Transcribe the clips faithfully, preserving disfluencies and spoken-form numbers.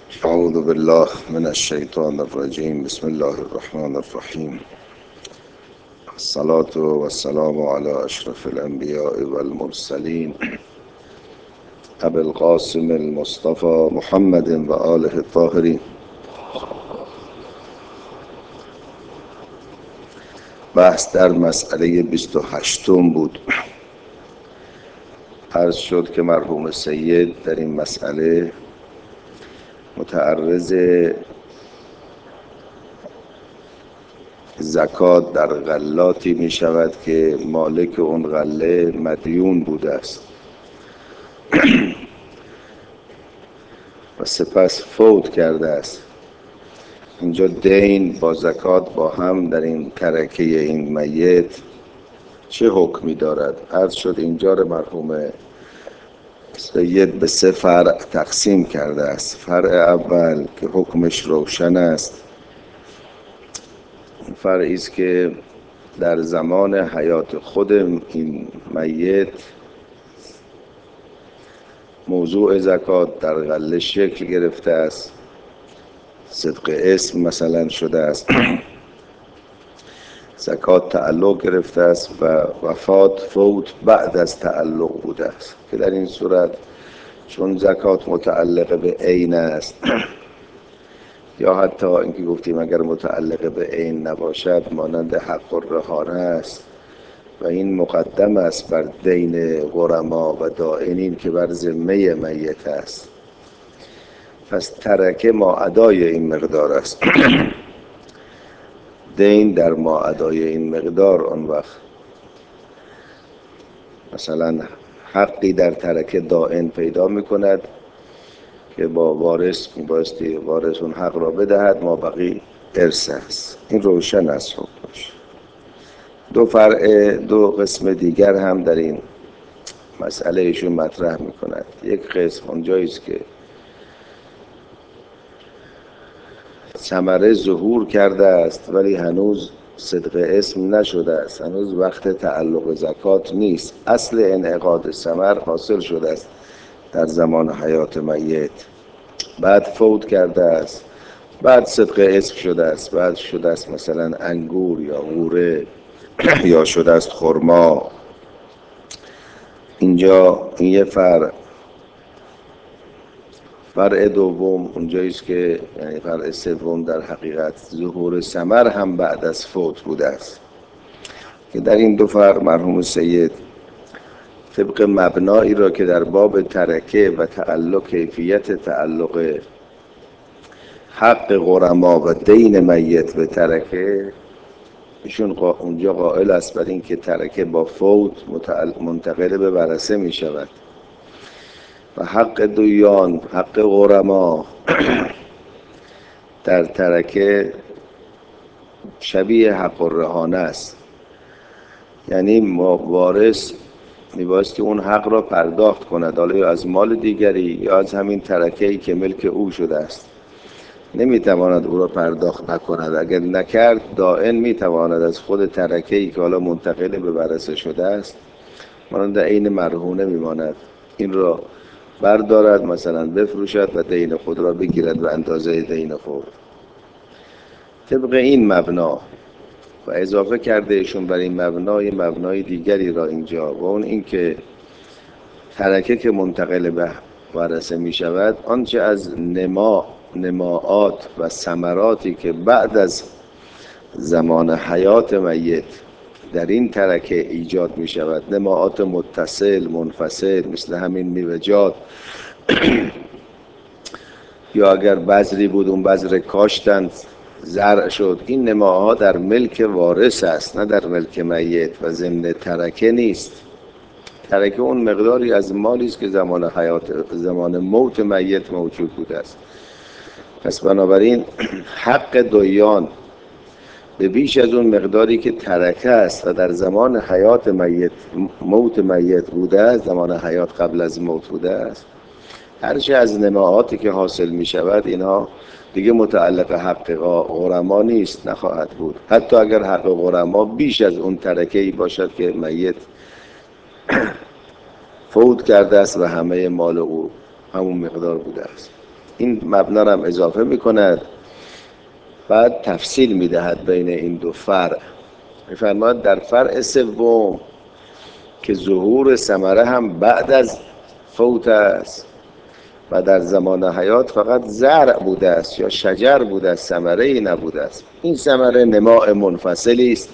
أعوذ بالله من الشيطان الرجيم. بسم الله الرحمن الرحيم. الصلاة والسلام على أشرف الأنبياء والمرسلين أبي القاسم المصطفى محمد وآله الطاهرين. بحث در مسئله بیست و هشتم بود. عرض شد که مرحوم سید در این مسئله متعرض زکات در غلاتی می شود که مالک اون غله مدیون بوده است و سپس فوت کرده است. اینجا دین با زکات با هم در این ترکه این میت چه حکمی دارد؟ عرض شد اینجا رو مرحوم سید به سه فرع تقسیم کرده است. فرع اول که حکمش روشن است، فرعی است که در زمان حیات خود این میت موضوع زکات در غله شکل گرفته است، صدق اسم مثلا شده است، زکات تعلق گرفته است و وفات فوت بعد از تعلق بوده است که در این صورت چون زکات متعلق به عین است یا حتی اینکه گفتیم اگر متعلق به عین نباشد مانند حق الرهانه است و این مقدم است بر دین غرما و دائنین که بر ذمه میت است، پس ترکه ما ادای این مقدار است. دین در ما ادای این مقدار اون وقت مثلا حقی در ترکه دائن پیدا میکند که با وارث میبایستی وارث اون حق را بدهد، ما بقی ارث است. این روشن است حکمش. دو فرع دو قسم دیگر هم در این مسئله ایشون مطرح میکند. یک قسم اونجایی است که ثمره ظهور کرده است ولی هنوز صدق اسم نشده است، هنوز وقت تعلق زکات نیست، اصل انعقاد ثمر حاصل شده است در زمان حیات میت، بعد فوت کرده است، بعد صدق اسم شده است، بعد شده است مثلا انگور یا غوره یا شده است خرما. اینجا این یه فرع. فرع دوم اونجایی است که یعنی فرع سوم در حقیقت ظهور ثمر هم بعد از فوت بوده است که در این دو فرع مرحوم سید طبق مبنایی را که در باب ترکه و تعلق کیفیت تعلق حق غرما و دین میت به ترکه، ایشون اونجا قائل است بر این که ترکه با فوت منتقل به ورثه می شود و حق دویان حق غرما در ترکه شبیه حق الرهانه است، یعنی وارث میبایستی اون حق را پرداخت کند، حالا یا از مال دیگری یا از همین ترکه‌ای که ملک او شده است، نمیتواند او را پرداخت نکند. اگر نکرد دائن میتواند از خود ترکه‌ای که حالا منتقل به ورثه شده است مانند عین مرهونه میماند، این را بردارد مثلا بفروشد و دین خود را بگیرد و اندازه دین خود. طبق این مبنا و اضافه کرده ایشون بر این مبنای مبنای دیگری را اینجا و اون این که ترکه که منتقل به ورثه می شود آنچه از نما نماعات و ثمراتی که بعد از زمان حیات میت در این ترکه ایجاد می شود، نماعات متصل منفصل مثل همین میوه‌جات یا اگر بذری بود اون بذر کاشتند زرع شد، این نماها در ملک وارث است نه در ملک میت و ضمن ترکه نیست. ترکه اون مقداری از مالی است که زمان حیات زمان موت میت موجود بوده است. پس بنابراین حق دویان به بیش از اون مقداری که ترکه است و در زمان حیات میت موت میت بوده است، زمان حیات قبل از موت بوده است، هرچه از نماعاتی که حاصل می شود اینها دیگه متعلق حق غرما نیست، نخواهد بود، حتی اگر حق غرما بیش از اون ترکه‌ای باشد که میت فوت کرده است و همه مال او همون مقدار بوده است. این مبنا را هم اضافه میکند، بعد تفصیل میدهد بین این دو فرع. میفرماید در فرع سوم که ظهور ثمره هم بعد از فوت است و در زمان حیات فقط زرع بوده است یا شجر بوده است، ثمره ای نبوده است. این ثمره نماء منفصلی است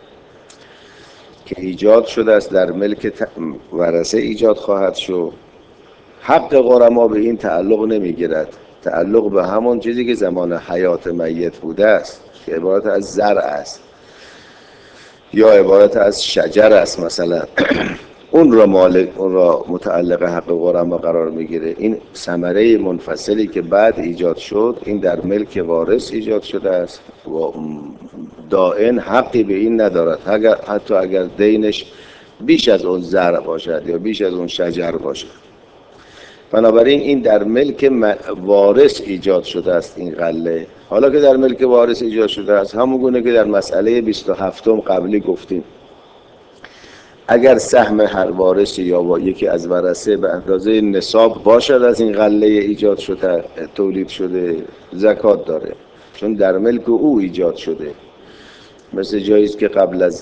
که ایجاد شده است، در ملک ورثه ایجاد خواهد شد. حق غرما به این تعلق نمیگیرد، تعلق به همون چیزی که زمان حیات میت بوده است که عبارت از زرع است یا عبارت از شجر است مثلا اون را مالک، اون را متعلق حق غرما قرار میگیره. این ثمره منفصلی که بعد ایجاد شد، این در ملک وارث ایجاد شده است و دائن حقی به این ندارد، اگر حتی اگر دینش بیش از اون زرع باشد یا بیش از اون شجر باشد. بنابراین این در ملک وارث ایجاد شده است این غله. حالا که در ملک وارث ایجاد شده است، همون گونه که در مسئله بیست و هفتم قبلی گفتیم، اگر سهم هر وارثی یا با یکی از ورثه به اندازه نصاب باشد از این غله ایجاد شده تولید شده، زکات داره، چون در ملک او ایجاد شده. مثل جاییست که قبل از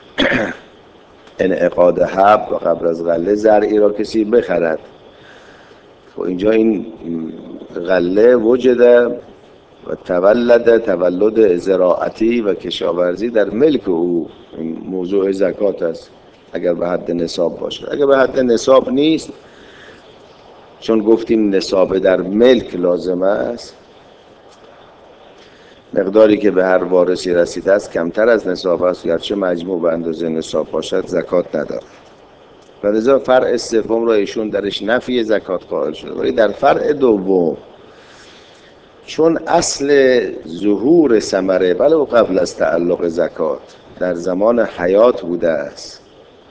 انعقاد حب و قبل از غله زرعی را کسی بخرد، و اینجا این غله وجده و تولد تولد زراعتی و کشاورزی در ملک او، این موضوع زکات است اگر به حد نصاب باشه. اگر به حد نصاب نیست، چون گفتیم نصاب در ملک لازم است، مقداری که به هر وارثی رسیده است کمتر از نصاب است، گرچه مجموع به اندازه نصاب باشد زکات ندارد. و لذا فرع سوم را ایشون درش نفی زکات قائل شده. ولی در فرع دوم چون اصل ظهور ثمره ولو قبل از تعلق زکات در زمان حیات بوده است،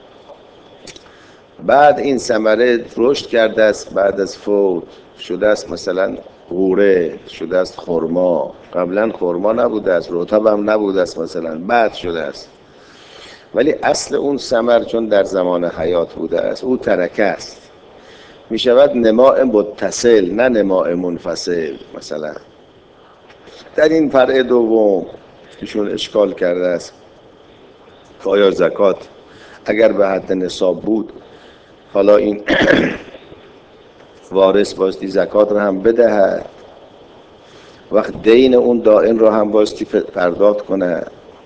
بعد این ثمره رشد کرده است، بعد از فوت شده است مثلا غوره، شده است خرما، قبلا خرما نبوده است، رطب هم نبوده است مثلا، بعد شده است. ولی اصل اون ثمر چون در زمان حیات بوده است، او ترکه است، می شود نماء متصل نه نماء منفصل. مثلا در این فرع دوم ایشون اشکال کرده است که آیا زکات اگر به حد نصاب بود، حالا این وارث بایستی زکات را هم بدهد، وقت دین اون دائن را هم بایستی پرداخت کنه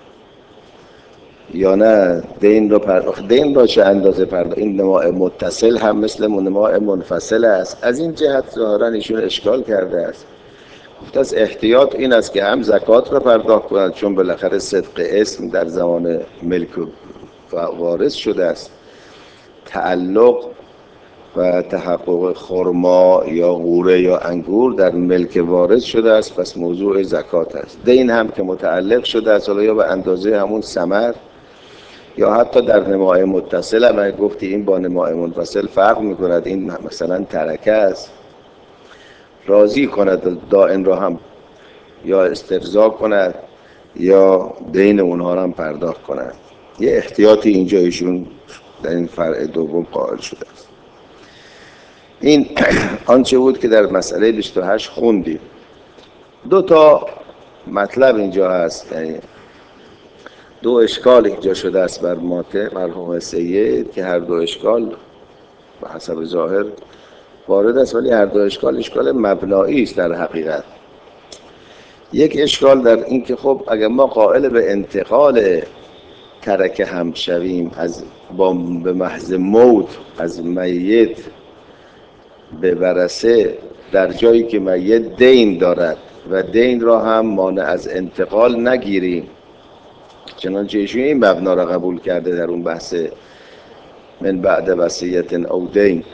یا نه؟ دین را پرداخت، دین را چه اندازه پرداخت؟ این نماء متصل هم مثل نماء منفصل است. از این جهت ظاهرا ایشون اشکال کرده است. گفته است احتیاط این است که هم زکات را پرداخت کنند، چون بالاخره صدق اسم در زمان ملک و وارث شده است، تعلق و تحقق خرما یا غوره یا انگور در ملک وارث شده است، پس موضوع زکات است. دین هم که متعلق شده است، حالا یا به اندازه همون ثمر یا حتی در نماء متصل هم گفتی این با نماء منفصل فرق میکند، این مثلا ترکه است، راضی کند دائن را هم یا استرضا کند یا دین اونها را هم پرداخت کند. یه احتیاطی اینجا ایشون در این فرع دوم قائل شده است. این آنچه بود که در مسئله بیست و هشت خوندیم. دو تا مطلب اینجا هست، یعنی دو اشکال اینجا شده است بر ماته مرحوم سید که هر دو اشکال به حسب ظاهر وارد است، ولی هر دو اشکال اشکال مبنایی است در حقیقت. یک اشکال در این که خب اگر ما قائل به انتقال ترکه هم شویم، از با به محض موت از میت به ورثه، در جایی که میت دین دارد و دین را هم مانع از انتقال نگیریم، چنانچه ایشون این مبنا را قبول کرده در اون بحث من بعد وصیت او دین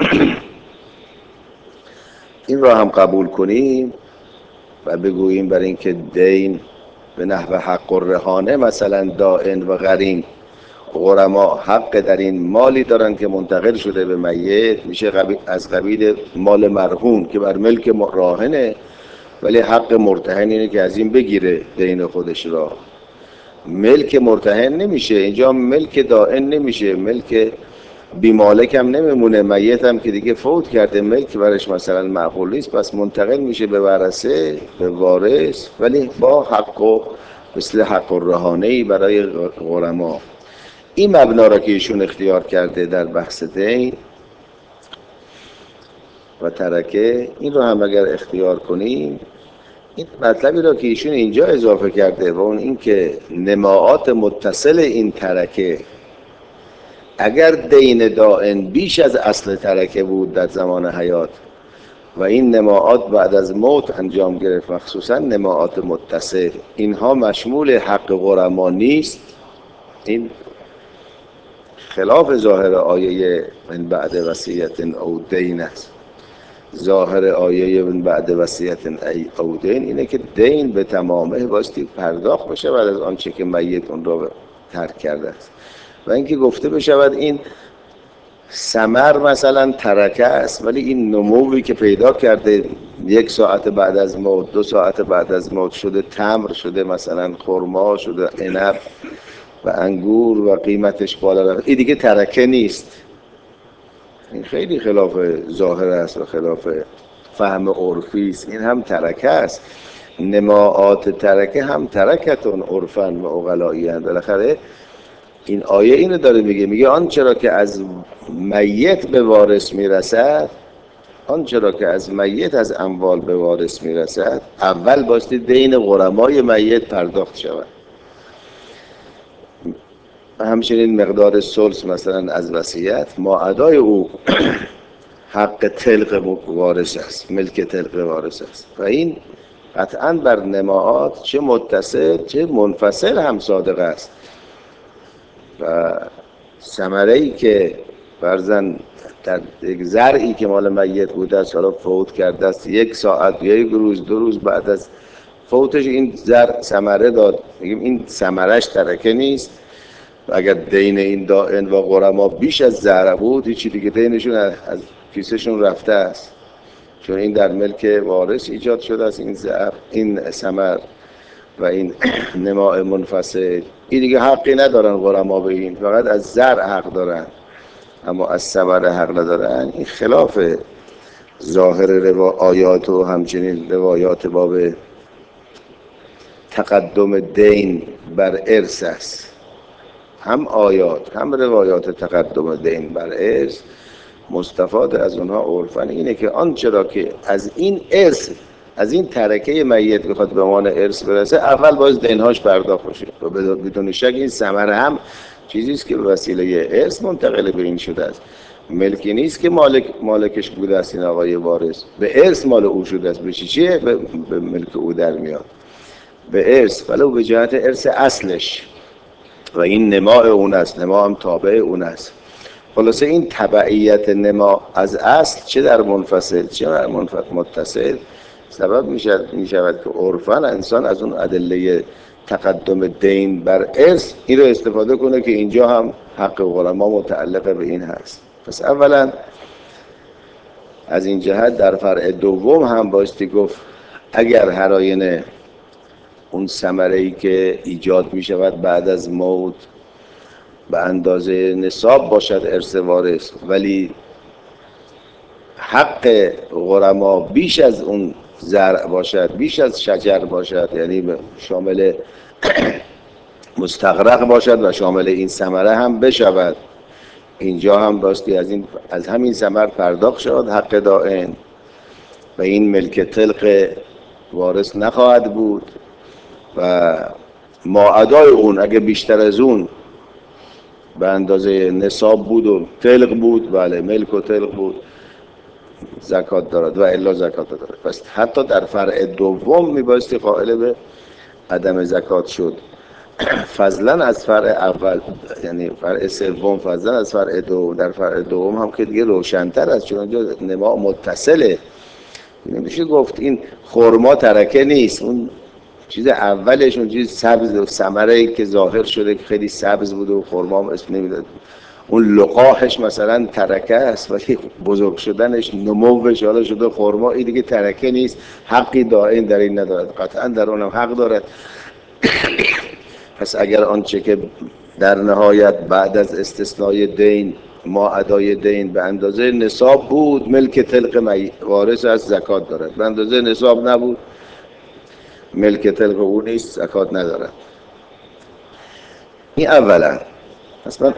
این را هم قبول کنیم و بگوییم برای اینکه دین به نحو حق الرهانه مثلا دائن و غریم، غرما حق در این مالی دارن که منتقل شده به میت، میشه از قبیل مال مرهون که بر ملک راهنه، ولی حق مرتهن اینه که از این بگیره دین خودش را. ملک مرتهن نمیشه اینجا، ملک دائن نمیشه، ملک بی مالک هم نمیمونه، میت هم که دیگه فوت کرده، ملک برش مثلا معقول نیست، پس منتقل میشه به ورثه، به وارث، ولی با حق و مثل حق الرهانه‌ای برای غرما. این مبنا را که ایشون اختیار کرده در بحث دین و ترکه، این رو هم اگر اختیار کنیم، این مطلبی را که ایشون اینجا اضافه کرده و اون این که نماعات متصل این ترکه اگر دین دائن بیش از اصل ترکه بود در زمان حیات و این نماعات بعد از موت انجام گرفت، مخصوصا نماعات متصل، اینها مشمول حق غرما نیست. این خلاف ظاهر آیه من بعد وصیت او دین است. ظاهر آیه من بعد وصیت او دین اینه که دین به تمامه بایستی پرداخت بشه بعد از آنچه که میت اون را ترک کرده است. و اینکه گفته بشود این ثمر مثلا ترکه است، ولی این نموی که پیدا کرده یک ساعت بعد از موت، دو ساعت بعد از موت شده تمر، شده مثلا خرما، شده عنب و انگور و قیمتش بالا رفت، این دیگه ترکه نیست. این خیلی خلاف ظاهر است و خلاف فهم عرفی است. این هم ترکه است. نماعات ترکه هم ترکتون عرفن و عقلائی‌اند. بالاخره این آیه اینو داره میگه، میگه آنچه را که از میت به وارث میرسد، آنچه را که از میت از اموال به وارث میرسد، اول باستی دین غرمای میت پرداخت شود. و همچنین مقدار ثلث مثلا از وصیت، ما ادای او حق طلق وارث است، ملک طلق وارث است. و این قطعا بر نماعات چه متصل چه منفصل هم صادق است. و ثمره‌ای که فرضاً در یک زرعی که مال میت بوده است حالا فوت کرده است، یک ساعت یا یک روز دو روز بعد از فوتش این زرع ثمره داد، میگیم این ثمرش ترکه نیست. و اگر دین این دائن و غرما بیش از زرع بود، هیچی دیگه دینشون از کیسهشون رفته است، چون این در ملک وارث ایجاد شده است. این زرع، این ثمر و این نماء منفصل، این دیگه حقی ندارن غرما به این، فقط از زرع حق دارن اما از ثمر حق ندارن. این خلاف ظاهر روا آیات و همچنین روایات باب تقدم دین بر ارث است. هم آیات هم روایات تقدم دین بر ارث مستفاد از اونها عرفن اینه که آنچه را که از این ارث، از این ترکه میت بخواد به عنوان ارث برسه، اول باز دینهاش پرداخت بشه. و بدون شک این ثمره هم چیزی است که به وسیله ارث منتقل به این شده است. ملکی نیست که مالک مالکش بوده است این آقای وارث، به ارث مال او شده است. به چیه به, به ملک او در میاد؟ به ارث، ولو به جهت ارث اصلش. و این نماء اون است، نماء هم تابع اون است. خلاصه این تبعیت نما از اصل چه در منفصل چه در متصل سبب میشود میشود که عرفاً انسان از اون ادله تقدم دین بر ارث این رو استفاده کنه که اینجا هم حق غرما متعلق به این هست. پس اولا از این جهت در فرع دوم هم بایستی گفت اگر هر آینه اون ثمره‌ای که ایجاد می شود بعد از موت به اندازه نصاب باشد ارث وارث، ولی حق غرما بیش از اون زرع باشد، بیش از شجر باشد، یعنی شامل مستغرق باشد و شامل این ثمره هم بشود، اینجا هم باستی از این از همین ثمر پرداخت شد حق دائن و این ملک طلق وارث نخواهد بود. و ما ادای اون اگه بیشتر از اون به اندازه نصاب بود و طلق بود، بله ملک و طلق بود، زکات دارد و الا زکات دارد. پس حتی در فرع دوم میبایستی قائل به عدم زکات شد، فضلا از فرع اول، یعنی فرع سوم فضلا از فرع دوم. در فرع دوم هم که دیگه روشن‌تر است، چون اونجا نما متصله. نمیشه گفت این خرما ترکه نیست، اون چیز اولش اون چیز سبز و ثمره‌ای که ظاهر شده که خیلی سبز بود و خرما هم اسم نمیداد، اون لقاحش مثلا ترکه است، ولی بزرگ شدنش نموش حالا شده خرما، این دیگه ترکه نیست، حقی دائم در این ندارد. قطعا در اونم حق دارد. پس اگر آنچه که در نهایت بعد از استثنای دین ما ادای دین به اندازه نصاب بود ملک طلق وارث از زکات دارد، به اندازه نصاب نبود ملک طلق او نیست زکات ندارد. این اولا. اصلا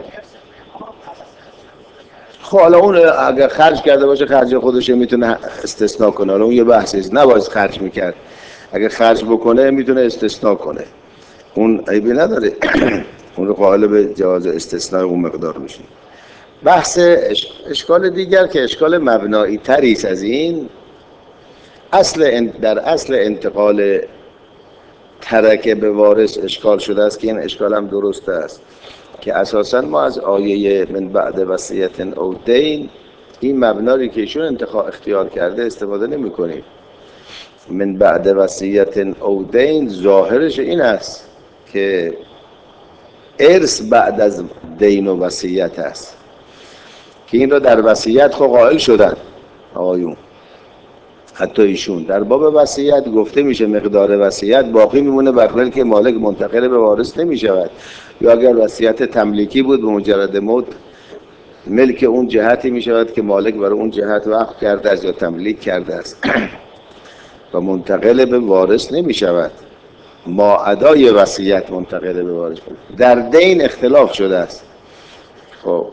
خب حالا اون اگر خرج کرده باشه خرج خودش میتونه استثناء کنه، حالا اون یه بحثیست، نباید خرج میکرد، اگر خرج بکنه میتونه استثناء کنه، اون عیبی نداره. اون رو قائل به جواز استثناء اون مقدار میشه. بحث اشکال دیگر که اشکال مبنایی تری است از این، اصل در اصل انتقال ترکه به وارث اشکال شده است که این اشکال هم درست است که اساسا ما از آیه من بعد وصیت او دین این مبنایی که ایشون انتخاب اختیار کرده استفاده نمی کنیم. من بعد وصیت او دین ظاهرش این است که ارث بعد از دین و وصیت است که این را در وصیت خود قائل شدن آقایون، حتی ایشون در باب وصیت گفته میشه مقدار وصیت باقی میمونه بر ملک مالک منتقل به وارث نمیشود، یا اگر وصیت تملیکی بود به مجرد موت ملک اون جهتی میشود که مالک برای اون جهت وقف کرده است یا تملیک کرده است و منتقل به وارث نمیشود. ما ادای وصیت منتقل به وارث بود. در دین اختلاف شده است. خب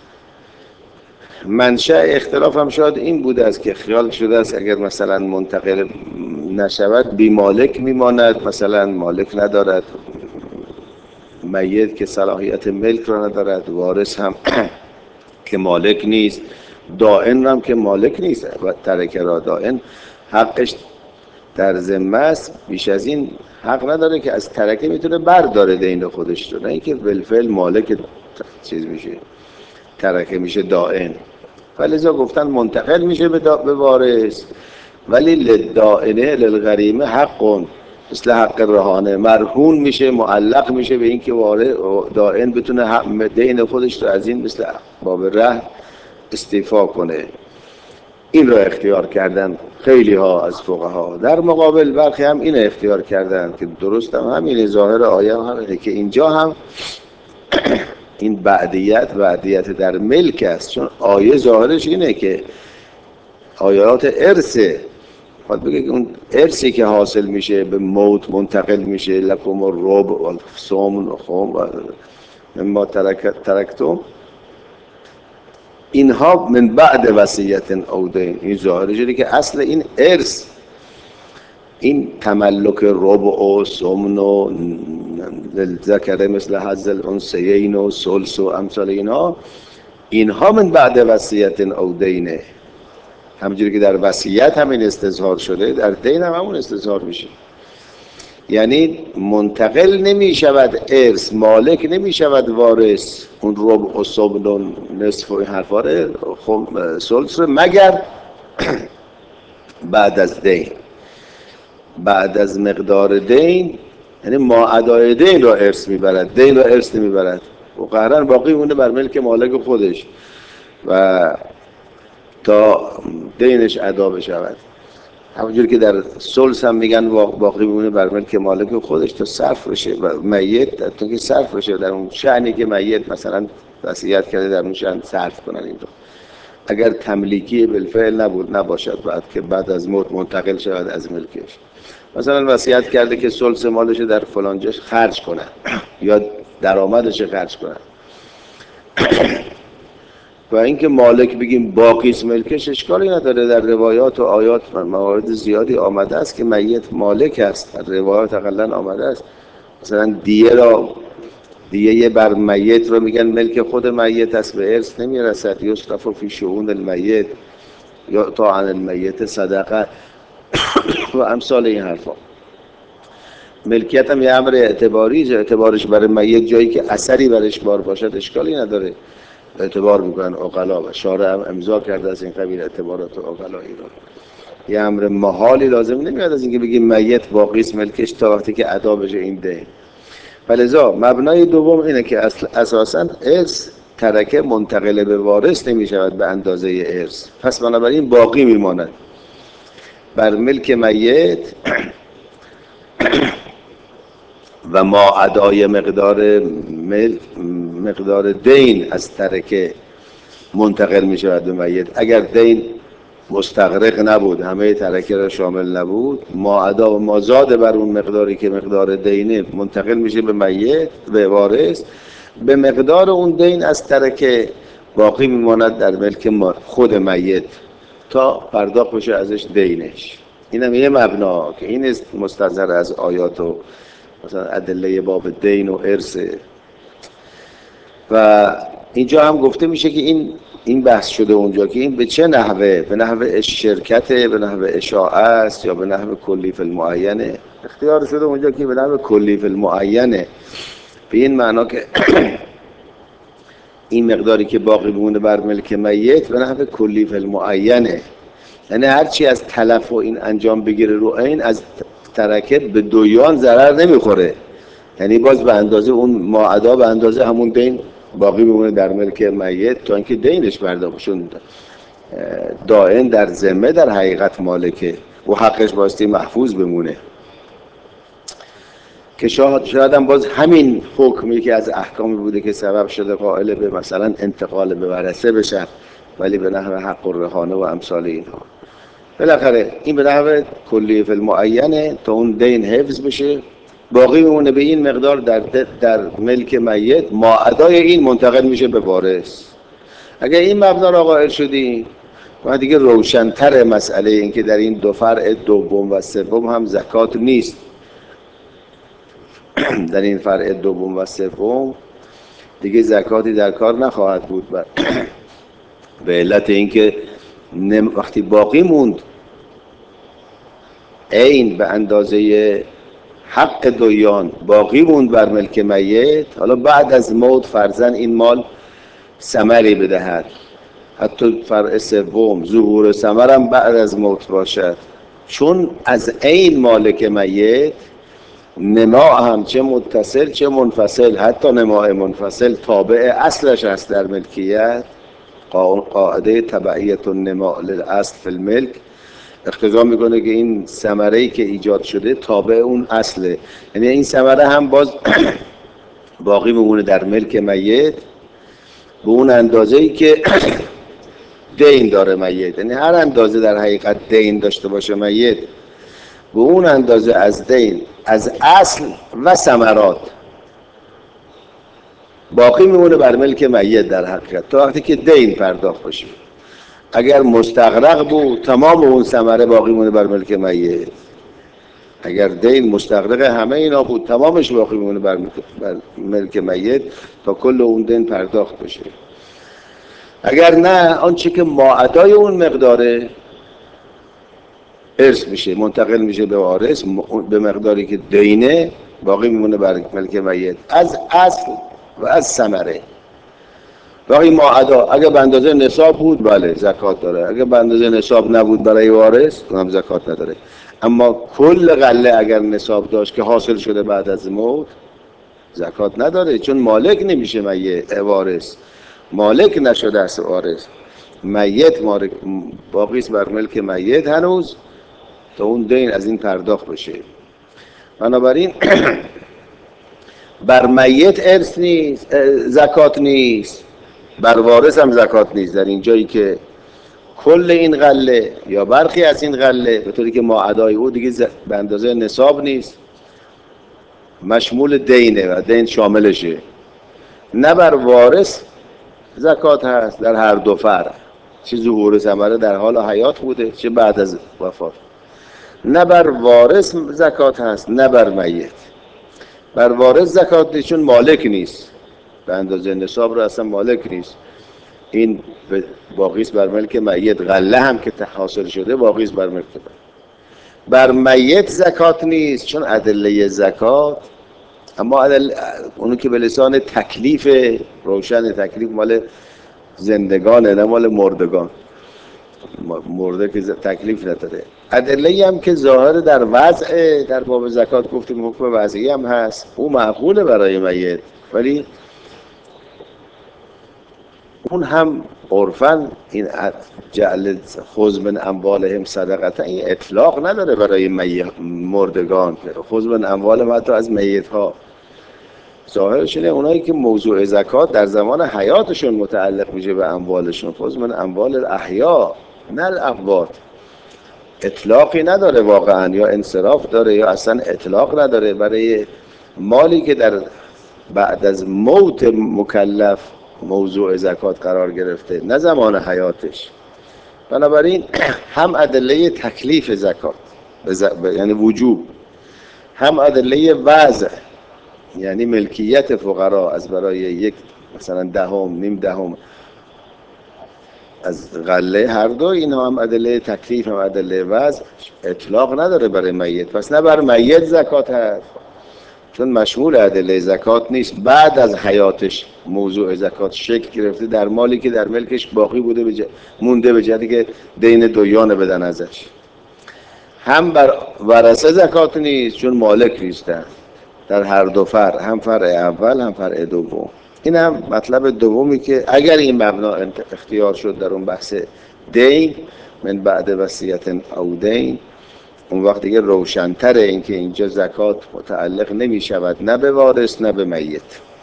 منشأ اختلاف هم شاید این بوده است که خیال شده است اگر مثلا منتقل نشود بی مالک میماند، مثلا مالک ندارد، میت که صلاحیت ملک را ندارد، وارث هم که مالک نیست، دائن هم که مالک نیست و ترکه را دائن حقش در ذمه است، بیش از این حق نداره که از ترکه میتونه برداره دین خودش رو، نه اینکه بالفعل مالک چیز میشه ترکه میشه دائن. فلذا گفتن منتقل میشه به وارث، ولی للدائنه للغریمه حق، مثل حق رهانه مرهون میشه، معلق میشه به اینکه وارث دائن بتونه حق دین خودش رو از این مثل باب رهن استیفا کنه. این رو اختیار کردن خیلی ها از فقها، در مقابل برخی هم این اختیار کردن که درست هم همین ظاهر آیه هم همینه که اینجا هم این بعدیت بعدیت در ملک است، چون آیه ظاهرش اینه که آیات ارثه، خواهد بگه که اون ارثی که حاصل میشه به موت منتقل میشه لکم الربع و سوم و خم و مما ترکتم، اینها من بعد وصیت او دین. این ظاهرش اینه که اصل این ارث، این تملک ربع و سمن و ذکر مثل حظ الانثیین و ثلث و امثال اینها، اینها من بعد وصیت او دینه. همونجوری که در وصیت همین استظهار شده در دین هم همون استظهار میشه، یعنی منتقل نمی شود ارث، مالک نمی شود وارث اون ربع و سمن و نصف و این حرفاره ثلث مگر بعد از دین، بعد از مقدار دین، یعنی ما ادای دین را ارث میبرد، دین را ارث نمیبرد و قهرن باقی مونده بر ملک مالک خودش و تا دینش ادا بشود. همونجور که در ثلث هم میگن باقی مونه بر ملک مالک خودش تا صرف بشه و میت تا که صرف بشه در اون شأنی که میت مثلا وصیت کرده در اون شأن صرف کنن این رو. اگر تملیکی بالفعل نبود نباشد بعد که بعد از موت منتقل شود از ملکش، مثلا وصیت کرده که ثلث مالش در فلان جاش خرج کنن یا درآمدش خرج کنن و اینکه مالک بگیم باقیس ملکش اشکالی نداره. در روایات و آیات موارد زیادی آمده است که میت مالک است، در روایات اقلا آمده است مثلا دیه را دیه بر میت رو میگن ملک خود میت است به ارث نمیرسد، یصرف فی شؤون المیت یا تا عن المیت صدقه و امثال این حرفا. ملکیت هم یه امر اعتباری، اعتبارش برای میت جایی که اثری برش بار باشد اشکالی نداره، اعتبار میکنن عقلا و شارع هم امضا کرده از این قبیل اعتبارات عقلایی رو. یه امر محالی لازم نمیاد از اینکه بگیم میت باقیس ملکش تا وقتی که ادا بشه این دین. فلذا مبنای دوم اینه که اصل اساساً ارث ترکه منتقل به وارث نمیشود به اندازه ارث، پس بنابراین باقی میماند بر ملک میت و ما ادای مقدار ملک مقدار دین از ترکه منتقل می شود به میت. اگر دین مستغرق نبود، همه ترکه را شامل نبود، ما ادا و ما زاد بر اون مقداری که مقدار دینه منتقل میشه به میت، به وارث. به مقدار اون دین از ترکه باقی میماند در ملک خود میت تا پرداخت بشه ازش دینش. اینم یه مبنا که این است مستظهر از آیات و مثلا ادله باب دین و ارث. و اینجا هم گفته میشه که این این بحث شده اونجا که این به چه نحوه، به نحوه شرکته، به نحوه اشاعه است یا به نحوه کلی فی المعینه. اختیار شده اونجا که به نحوه کلی فی المعینه، به این معنا که این مقداری که باقی بمونه بر ملک میت به نحوه کلی فی المعینه، یعنی هرچی از تلف و این انجام بگیره رو این از ترکه به دویان ضرر نمیخوره، یعنی باز به اندازه اون ماعدا، به اندازه همون دین باقی بمونه در ملک میت تا اینکه دینش پرداخت بشه. دائن در ذمه در حقیقت مالکه و حقش باستی محفوظ بمونه. که شاید شاید هم باز همین حکمی که از احکامی بوده که سبب شده قائل به مثلا انتقال به ورثه بشن، ولی به نحو حق الرهانه و امثال اینها. بالاخره این به نحو کلی فی المعینه تا اون دین حفظ بشه، باقی میمونه به این مقدار در در ملک میت، ما ادای این منتقل میشه به وارث. اگر این مبنا را قائل شدیم و دیگه روشن‌تر مسئله این که در این دو فرع دوم و سوم هم زکات نیست. در این فرع دوم و سوم دیگه زکاتی در کار نخواهد بود، به علت اینکه وقتی باقی موند عین به اندازه حق دویان باقی موند بر ملک میت، حالا بعد از موت فرضاً این مال ثمری بدهد، حتی فرع سوم ظهور ثمر هم بعد از موت باشد، چون از عین مالک میت نماء هم چه متصل چه منفصل، حتی نماء منفصل تابع اصلش است در ملکیت. قاعده تبعیت النماء للاصل فی الملک اقتضا میکنه که این ثمره‌ای که ایجاد شده تابع اون اصله، یعنی این ثمره هم باز باقی میمونه در ملک میت به اون اندازه‌ای که دین داره میت، یعنی هر اندازه در حقیقت دین داشته باشه میت به اون اندازه از دین، از اصل و ثمرات باقی میمونه بر ملک میت در حقیقت تا وقتی که دین پرداخت بشه. اگر مستغرق بود تمام اون ثمره باقی مونه بر ملک میت، اگر دین مستغرق همه اینا بود تمامش باقی مونه بر ملک میت تا کل اون دین پرداخت بشه. اگر نه آنچه که ماعدای اون مقداره ارث میشه، منتقل میشه به وارث به مقداری که دینه باقی میمونه بر ملک میت از اصل و از ثمره. باقی ماعدا اگر به اندازه نصاب بود بله زکات داره، اگر به اندازه نصاب نبود برای وارث هم زکات نداره. اما کل غله اگر نصاب داشت که حاصل شده بعد از موت زکات نداره، چون مالک نمیشه میت، وارث مالک نشده است، وارث میت باقی است بر ملک میت هنوز تا اون دین از این پرداخت بشه. بنابراین بر میت ارث نیست، زکات نیست، بر وارث هم زکات نیست در این جایی که کل این غله یا برخی از این غله به طوری که ماعدای او دیگه به اندازه نصاب نیست، مشمول دینه و دین شاملشه، نه بر وارث زکات هست در هر دو فرع، چه ظهور ثمره در حال حیات بوده چه بعد از وفات، نه بر وارث زکات هست نه بر میت. بر وارث زکات نیست چون مالک نیست، به اندازه نصاب رو اصلا مالک نیست، این باقی است بر ملک میت. غله هم که حاصل شده باقی است بر ملک میت. بر میت زکات نیست چون ادله زکات، اما اونو که به لسان تکلیف روشن، تکلیف مال زندگانه نه مال مردگان، مرده که تکلیف نداره. ادله هم که ظاهر در وضع در باب زکات گفتیم حکم وضعی هم هست، او معقوله برای میت، ولی اون هم عرفاً این جعل خذ من اموالهم صدقه این اطلاق نداره برای مردگان، خذ من اموالهم حتی از میت ها، ظاهرش اینه اونایی که موضوع زکات در زمان حیاتشون متعلق میشه به اموالشون، خود من اموال الاحیا نه الاموات. اطلاقی نداره واقعا، یا انصراف داره یا اصلا اطلاق نداره برای مالی که در بعد از موت مکلف موضوع زکات قرار گرفته، نه زمان حیاتش. بنابراین هم ادله تکلیف زکات یعنی وجوب، هم ادله وضع یعنی ملکیت فقرا از برای یک مثلا دهم نیم دهم از غله، هر دو اینا هم ادله تکلیف هم ادله وضع، اطلاق نداره برای میت. پس نه بر میت زکات هست چون مشمول ادله زکات نیست، بعد از حیاتش موضوع زکات شکل گرفته در مالی که در ملکش باقی بوده بج... مونده به جهتی که دین دویان بدن ازش. هم بر ورثه زکات نیست چون مالک نیستن در هر دو فرع، هم فرع اول هم فرع دوم. این هم مطلب دومی که اگر این مبنا اختیار شد در اون بحث دین من بعد وصیت او دین، اون وقت دیگه روشن‌تره این که اینجا زکات متعلق نمی شود نه به وارث نه به میت.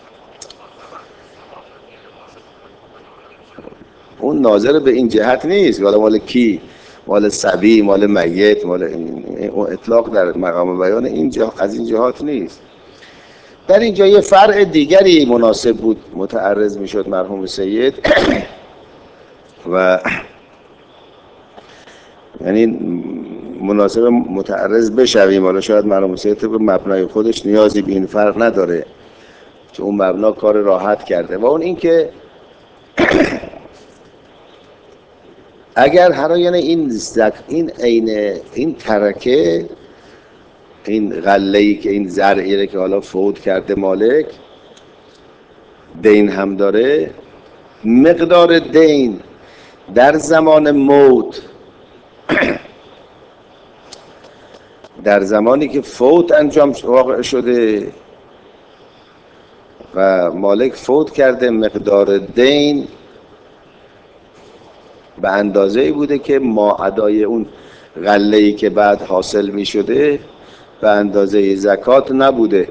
اون ناظر به این جهت نیست والا مال کی، مال صبی، مال میت، مال اون اطلاق در مقام بیان این جه... از این جهات نیست. در اینجا یه فرع دیگری مناسب بود متعرض می شد مرحوم سید و یعنی مناسب متعرض بشویم. حالا شاید مرحوم سید به مبنای خودش نیازی به این فرق نداره چون اون مبنا کار راحت کرده، و اون این که اگر هر یعنی این زک این عین این ترکه این غله‌ای که این زرعی که حالا فوت کرده مالک دین هم داره، مقدار دین در زمان موت در زمانی که فوت انجام واقع شده و مالک فوت کرده، مقدار دین به اندازه‌ای بوده که ما ادای اون غله‌ای که بعد حاصل می شده به اندازه زکات نبوده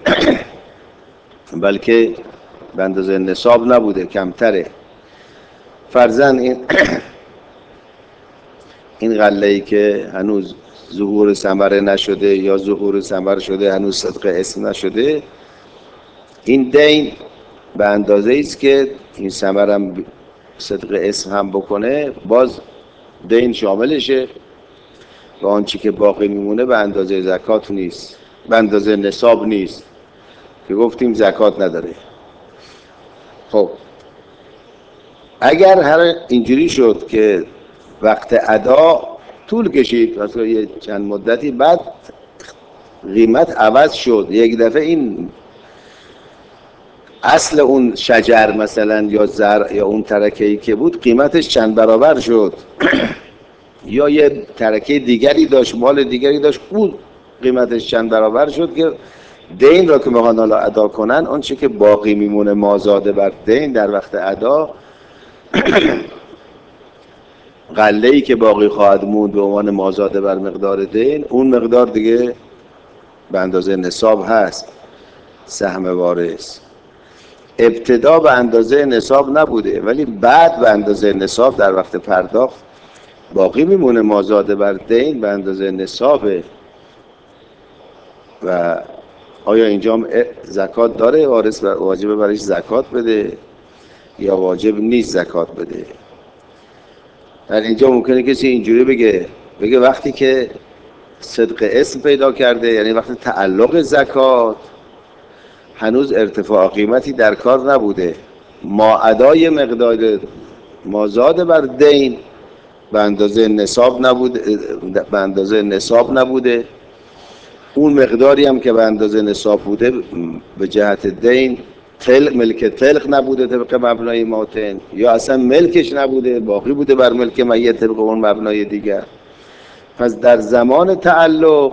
بلکه به اندازه نصاب نبوده، کمتره. فرضاً این این غله‌ای که هنوز ظهور ثمره نشده یا ظهور ثمر شده هنوز صدق اسم نشده، این دین به اندازه‌ای است که این ثمر هم صدق اسم هم بکنه باز دین شاملشه و آنچه که باقی میمونه به اندازه زکات نیست، به اندازه نصاب نیست که گفتیم زکات نداره. خب اگر هر اینجوری شد که وقت ادا طول کشید مثلا یه چند مدتی بعد قیمت عوض شد، یک دفعه این اصل اون شجر مثلا یا زرع یا اون ترکه‌ای که بود قیمتش چند برابر شد یا یه ترکه دیگری داشت مال دیگری داشت اون قیمتش چند برابر شد که دین را که میخوان حالا ادا کنن، اون چه که باقی میمونه مازاده بر دین در وقت ادا غله‌ای که باقی خواهد موند به عنوان مازاده بر مقدار دین، اون مقدار دیگه به اندازه نصاب هست سهم وارث. ابتدا به اندازه نصاب نبوده ولی بعد به اندازه نصاب در وقت پرداخت باقی میمونه مازاده بر دین به اندازه نصابه. و آیا اینجا هم زکات داره وارث واجبه برایش زکات بده یا واجب نیست زکات بده؟ در اینجا ممکنه کسی اینجوری بگه بگه وقتی که صدق اسم پیدا کرده یعنی وقتی تعلق زکات هنوز ارتفاع قیمتی در کار نبوده، ما ادای مقدار مازاد بر دین به اندازه نصاب نبوده به اندازه نصاب نبوده اون مقداری هم که به اندازه نصاب بوده به جهت دین تلق ملک تلق نبوده طبق مبنای ماتن یا اصلا ملکش نبوده باقی بوده بر ملک میت طبق اون مبنای دیگر. پس در زمان تعلق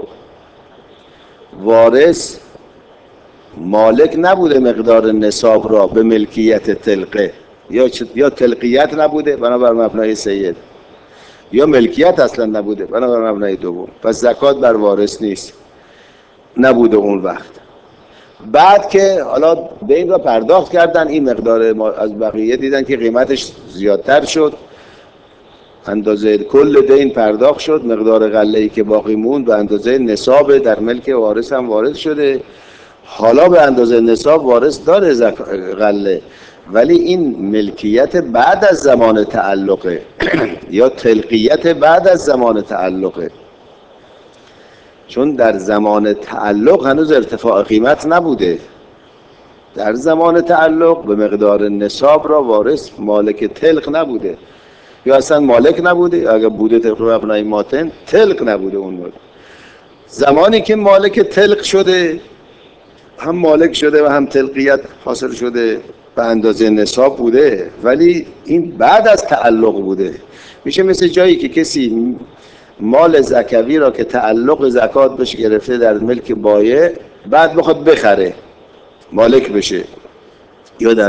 وارث مالک نبوده مقدار نصاب را به ملکیت تلقه یا یا تلقیت نبوده بنابر مبنای سید یا ملکیت اصلا نبوده بنابر مبنای دوم. پس زکات بر وارث نیست، نبوده اون وقت. بعد که حالا دین را پرداخت کردن، این مقدار از بقیه دیدن که قیمتش زیادتر شد، اندازه کل دین پرداخت شد، مقدار غله‌ای که باقی موند به اندازه نصاب در ملک وارث هم وارد شده. حالا به اندازه نصاب وارث داره غله، ولی این ملکیت بعد از زمان تعلقه یا تلقیت بعد از زمان تعلقه، چون در زمان تعلق هنوز ارتفاع قیمت نبوده. در زمان تعلق به مقدار نصاب را وارث مالک تلق نبوده، یا اصلا مالک نبوده، اگر بوده طبق مبنای ماتن تلق نبوده. اون مالک زمانی که مالک تلق شده، هم مالک شده و هم تلقیت حاصل شده، به اندازه نصاب بوده، ولی این بعد از تعلق بوده. میشه مثل جایی که کسی مال زکوی را که تعلق زکات بهش گرفته در ملک بایع، بعد بخواد بخره مالک بشه، یا در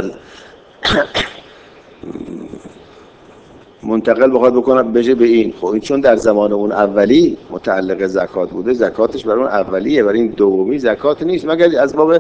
منتقل بخواد بکنه بشه به این، خب این چون در زمان اون اولی متعلق زکات بوده، زکاتش برای اون اولیه، برای این دومی زکات نیست، مگر از باب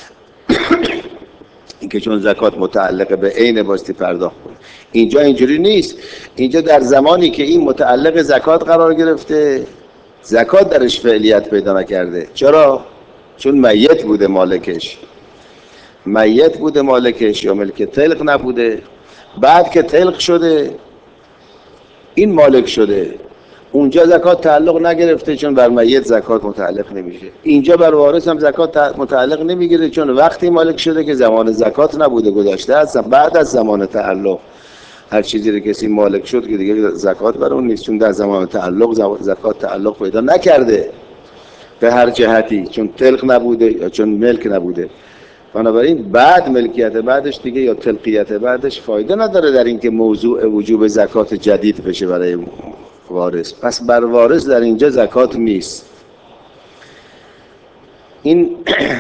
اینکه چون زکات متعلق به عین باستی پرداخت کنه. اینجا اینجوری نیست. اینجا در زمانی که این متعلق زکات قرار گرفته، زکات درش فعلیت پیدا نکرده. چرا؟ چون میت بوده مالکش، میت بوده مالکش، یا ملک تلق نبوده. بعد که تلق شده این مالک شده، اونجا زکات تعلق نگرفته، چون بر میت زکات متعلق نمیشه. اینجا بر وارث هم زکات متعلق نمیگیره، چون وقتی مالک شده که زمان زکات نبوده، گذشته از بعد از زمان تعلق. هر چیزی رو کسی مالک شد که دیگه زکات بر اون نیست، چون در زمان تعلق زکات تعلق پیدا نکرده به هر جهتی، چون تلق نبوده یا چون ملک نبوده. بنابراین بعد ملکیت بعدش دیگه یا تلقیت بعدش فایده نداره در اینکه موضوع وجوب زکات جدید بشه برای وارث. پس بر وارث در اینجا زکات نیست. این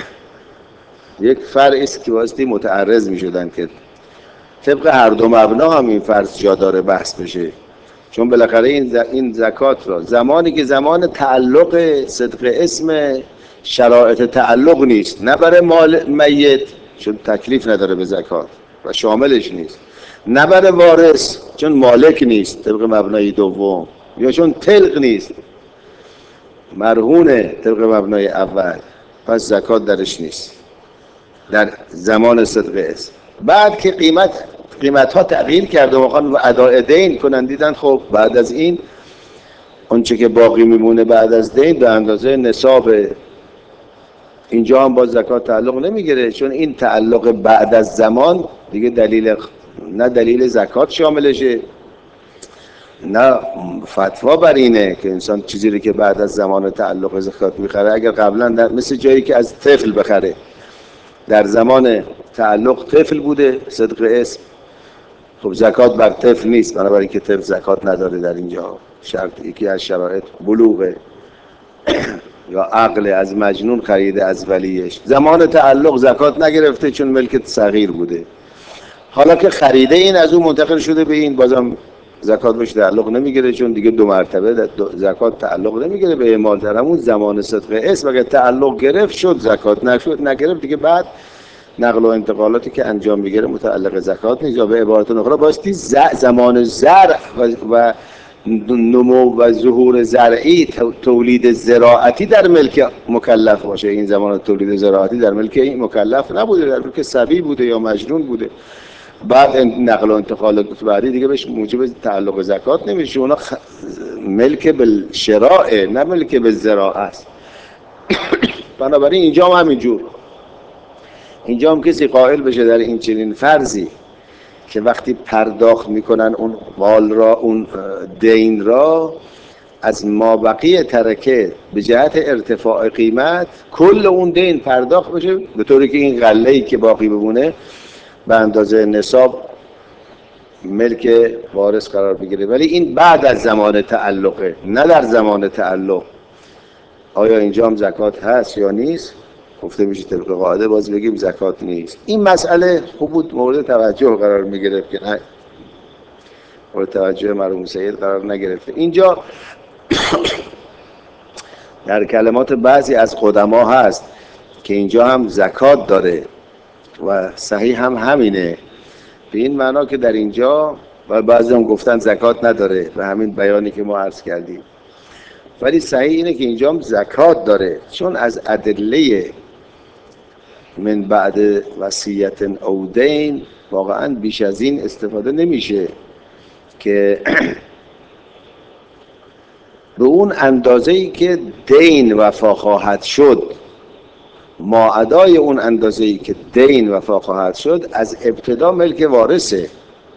یک فرعی است که واسطی متعرض می شدن که طبق هر دو مبنا هم این فرض جا داره بحث بشه، چون بالاخره این این زکات را زمانی که زمان تعلق صدق اسم شرایط تعلق نیست، نه برای مال میت چون تکلیف نداره به زکات و شاملش نیست، نه برای وارث چون مالک نیست طبق مبنای دوم، یا چون تلق نیست مرهونه طبق مبنای اول، پس زکات درش نیست در زمان صدق اسم. بعد که قیمت قیمت ها تغییر کرده و میخوان اداء دین کنن، دیدن خب بعد از این اونچه که باقی میمونه بعد از دین به اندازه نصاب، اینجا هم با زکات تعلق نمیگیره، چون این تعلق بعد از زمان دیگه دلیل نه دلیل زکات شاملشه، نه فتوا بر اینه که انسان چیزی رو که بعد از زمان تعلق زکات میخره. اگر قبلا مثل جایی که از طفل بخره، در زمان تعلق طفل بوده صدق اسم، خب زکات بر طفل نیست، بنابراین که طفل زکات نداره. در اینجا شرط یکی از شرایط بلوغه یا عقل، از مجنون خریده از ولیش، زمان تعلق زکات نگرفته چون ملک صغیر بوده. حالا که خریده این از اون منتقل شده به این، بازم زکات بهش تعلق نمیگیره، چون دیگه دو مرتبه زکات تعلق نمیگیره به مال. در همون زمان صدق اسم اگه تعلق گرفت شد زکات، نشد نگرفت دیگه بعد نقل و انتقالاتی که انجام میگیره متعلق زکات نیست. یا به عبارت اخرى باستی زمان زرع و نمو و ظهور زرعی، تولید زراعتی در ملک مکلف باشه. این زمان تولید زراعتی در ملک این مکلف نبوده، در ملک صبی بوده یا مجنون بوده. بعد نقل و انتقالات بعدی دیگه بهش موجب تعلق زکات نمیشه، اونا خ... ملک بالشراء نه ملک بالزراعه است. بنابراین اینجا هم همینجور، اینجا هم کسی قائل بشه در این چنین فرضی که وقتی پرداخت میکنن اون مال را، اون دین را، از مابقی ترکه به جهت ارتفاع قیمت کل اون دین پرداخت بشه، به طوری که این غله‌ای که باقی بمونه به اندازه نصاب ملک وارث قرار بگیره. ولی این بعد از زمان تعلقه، نه در زمان تعلق. آیا اینجا هم زکات هست یا نیست؟ گفته میشه طبق قاعده باز بگیم زکات نیست. این مسئله خوب بود مورد توجه قرار میگرفت که نه مورد توجه مرحوم سید قرار نگرفته. اینجا در کلمات بعضی از قدما هست که اینجا هم زکات داره و صحیح هم همینه، به این معنا که در اینجا، و بعضی هم گفتن زکات نداره و همین بیانی که ما عرض کردیم، ولی صحیح اینه که اینجا هم زکات داره، چون از ادله من بعد وصیت او دین واقعا بیش از این استفاده نمیشه که به اون اندازه‌ای که دین وفا خواهد شد، ماعدای اون اندازه‌ای که دین وفا خواهد شد از ابتدا ملک وارثه.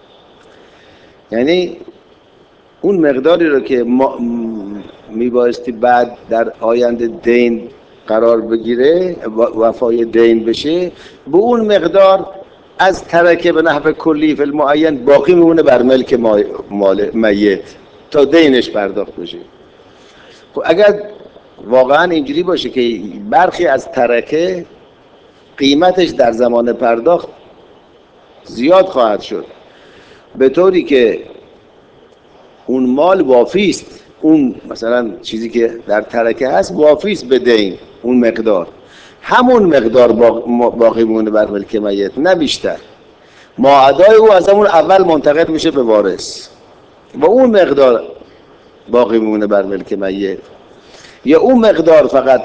یعنی اون مقداری رو که ما میبایستی بعد در آینده دین قرار بگیره، وفای دین بشه، به اون مقدار از ترکه به نحو کلی فی المعین باقی میمونه بر ملک مال میت تا دینش پرداخت بشه. خب اگر واقعا اینجوری باشه که برخی از ترکه قیمتش در زمان پرداخت زیاد خواهد شد، به طوری که اون مال وافیست، اون مثلا چیزی که در ترکه هست وافیست به دین، اون مقدار همون مقدار باقی مونه بر ملک میت، نه بیشتر. ماعدای او از همون اول منتقل میشه به وارث و اون مقدار باقی مونه بر ملک میت، یا اون مقدار فقط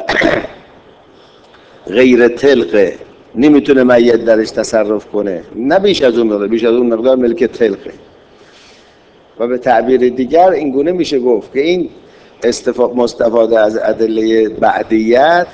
غیر طلقه، نمیتونه میت درش تصرف کنه، نه بیش از اون مقدار، بیش از اون مقدار ملک طلقه. و به تعبیر دیگر اینگونه میشه گفت که این مستفاده از ادله بعدیت،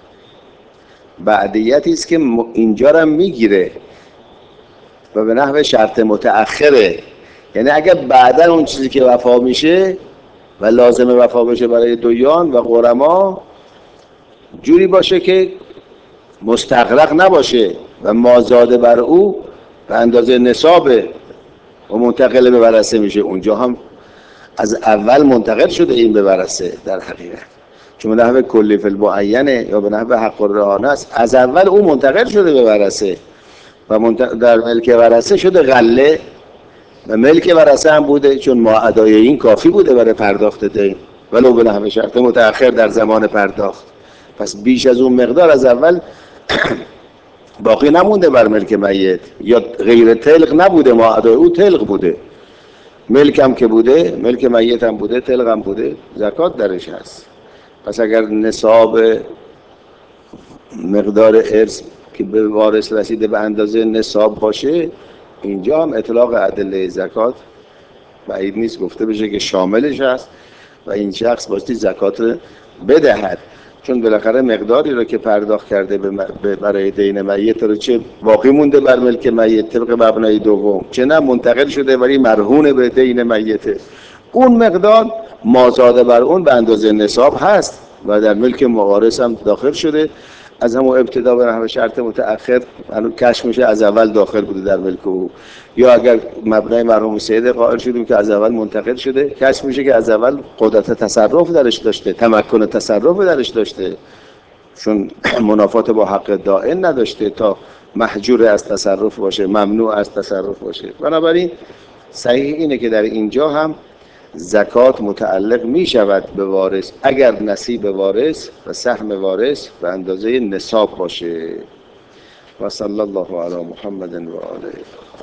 بعدیتی است که اینجا را میگیره و به نحو شرط متأخره. یعنی اگر بعدا اون چیزی که وفا میشه و لازمه وفا بشه برای دویان و غرما جوری باشه که مستغرق نباشه و مازاده بر او به اندازه نصابه و منتقل به ورثه میشه، اونجا هم از اول منتقل شده این به ورثه در حقیقت، چون به نحو کلی فی المعینه یا به نحو حق الرهانه است، از اول او منتقل شده به ورثه و در ملک ورثه شده غله و ملک ورثه هم بوده، چون ما ادای این کافی بوده برای پرداخت دین ولو به نحو شرط متأخر در زمان پرداخت. پس بیش از اون مقدار از اول باقی نمونده بر ملک میت، یا غیر طلق نبوده، ما ادای او طلق بوده، ملک هم که بوده، ملک میت هم بوده، طلق هم بوده، زکات درش هست. پس اگر نصاب مقدار ارث که به وارث رسیده به اندازه نصاب باشه، اینجا هم اطلاق ادله زکات بعید نیست گفته بشه که شاملش هست و این شخص باستی زکات بدهد، چون بالاخره مقداری رو که پرداخت کرده برای دین میت رو چه باقی مونده بر ملک میت طبق مبنای دوم، چه نه منتقل شده ولی مرهون به دین میت، اون مقدار مازاده بر اون به اندازه نصاب هست و در ملک وارث هم داخل شده، از همون ابتدا به نحو شرط متأخر کشف میشه از اول داخل بوده در ملک او، یا اگر مبنای مرحوم سید قائل شدیم که از اول منتقل شده، کشف میشه که از اول قدرت تصرف درش داشته، تمکن تصرف درش داشته، چون منافات با حق دائن نداشته تا محجور از تصرف باشه، ممنوع از تصرف باشه. بنابراین صحیح اینه که در اینجا هم زکات متعلق می شود به وارث اگر نصیب وارث و سهم وارث به اندازه نصاب باشه. و صلی الله علی محمد و آله.